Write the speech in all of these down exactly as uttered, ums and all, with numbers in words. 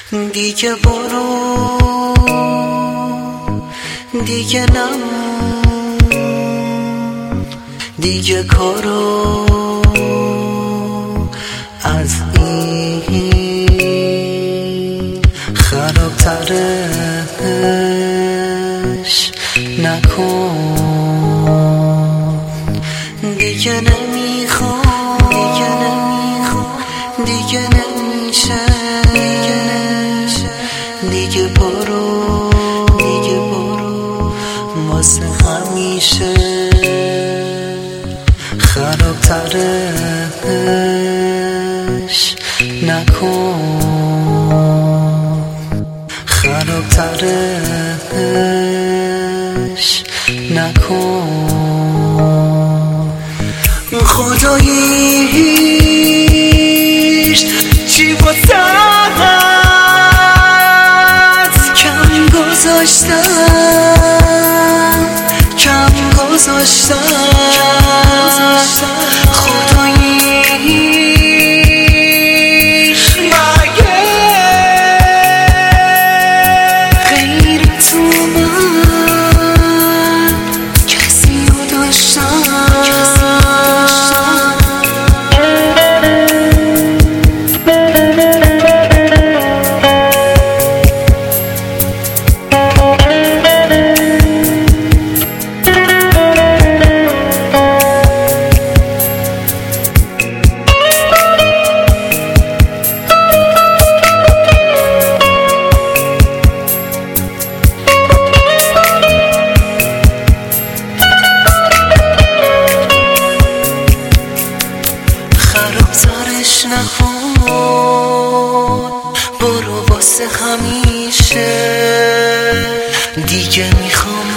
دیگه برو، دیگه نمون، دیگه کارو از این خرابترش نکن. دیگه نمیخوام، دیگه نمیخوام، دیگه نمیشه، دیگه نمیشه، دیگه برو، دیگه برو واسه همیشه. خرابترش نکن، خرابترش نکن. خداییش چی واسه‌ت کم گذاشتم، کم گذاشتم. خداییش مگه غیر تو من کسی رو داشتم؟ خرابترش نکن، برو واسه همیشه. دیگه میخوام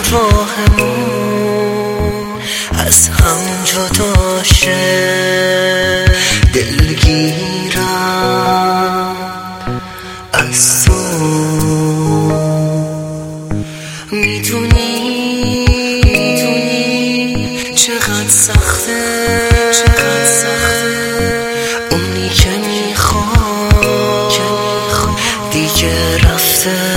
راهمون از هم جدا شه. دلگیرم از تو، میدونی میدونی چقدر سخته، چقدر سخته. اونی که میخوام دیگه رفته.